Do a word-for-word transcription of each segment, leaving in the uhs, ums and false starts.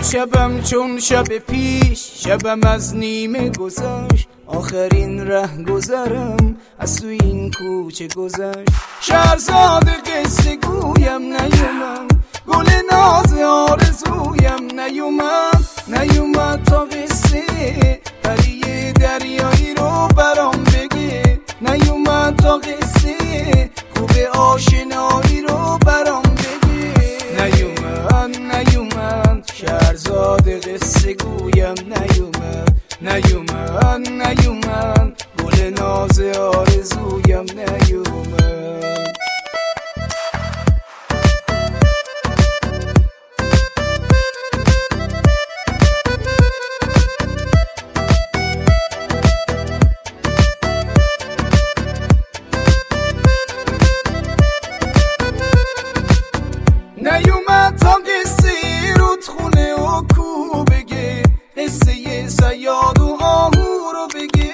شبم چون شب پیش، شبم از نیمه گذشت، آخرین ره گذرم از تو این کوچه گذشت. شهرزاد قصه گویم نیومد، گل ناز آرزویم نیومد، نیومد تا قصه پری دریایی رو برام بگه، نیومد تا قصه خوب آشنایی رو برام بگه. نیومد نیومد شهرزاد قصه گویم نیومد، نیومد نیومد گل ناز آرزویم نیومد. نیومد تا قصه رود خونه و کو بگه، قصه صیاد و آهو رو بگه.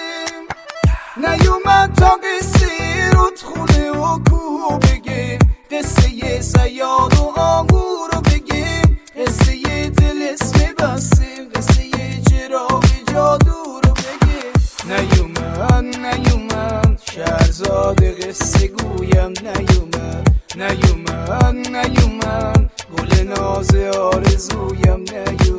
نیومد تا قصه رود خونه و کو بگه، قصه صیاد و آهو رو بگه. قصه طلسم بسته، قصه چراغ جادو رو بگه. نیومد نیومد شهرزاد قصه گویم نیومد، نیومد نیومد گل ناز آرزویم نیومد.